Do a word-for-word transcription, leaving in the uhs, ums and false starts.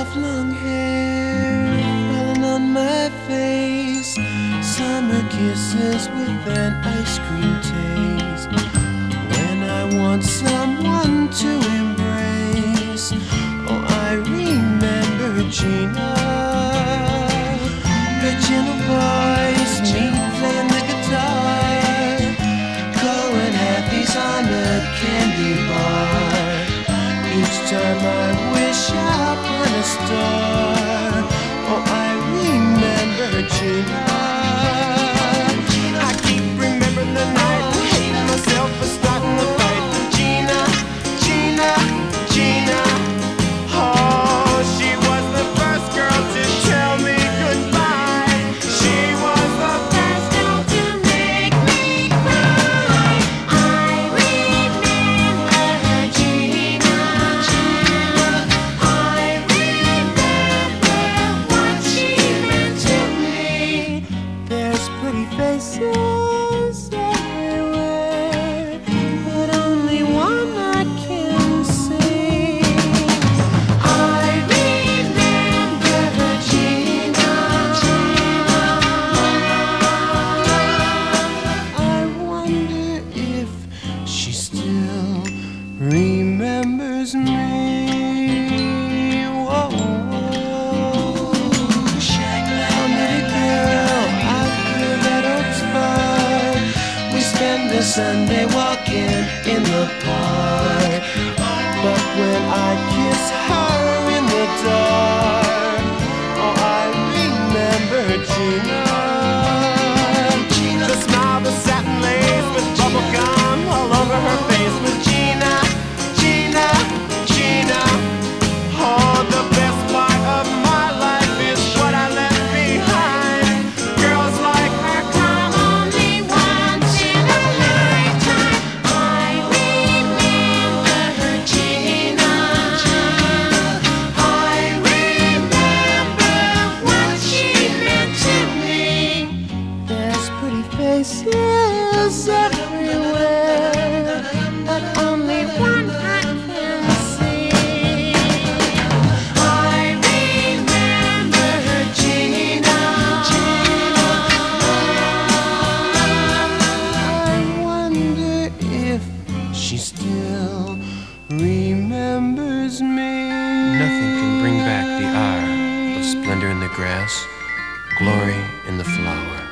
soft long hair falling on my face, summer kisses with an ice cream taste. When I want someone to embrace, oh, I remember Gina. Her gentle voice, me playing the guitar, going happies on a candy bar. Each time I wish upon a star, oh, I remember Gina. I keep remembering the night, hating myself for starting the fight. Gina, Gina, Gina. Oh, she was the first girl to tell me goodbye. She was the first girl to make me cry. I remember Gina. I remember what she meant to me. There's pretty faces everywhere, but only one I can see. I remember Gina. I wonder if she still remembers me. Whoa, whoa. I'll meet a girl out here at Oaks Park. We spend the Sunday walking in the park. But when I kiss her in the dark, oh, I remember Gina. The smile, the satin lace with bubble gum all over her face was Gina, Gina, Gina. Oh, the best part of my life is what I left behind. Girls like her come only once in a lifetime. I remember Gina. I remember what she meant to me. There's pretty faces everywhere, but only one I can see. I remember Gina. I wonder if she still remembers me. Nothing can bring back the hour of splendor in the grass, glory in the flower.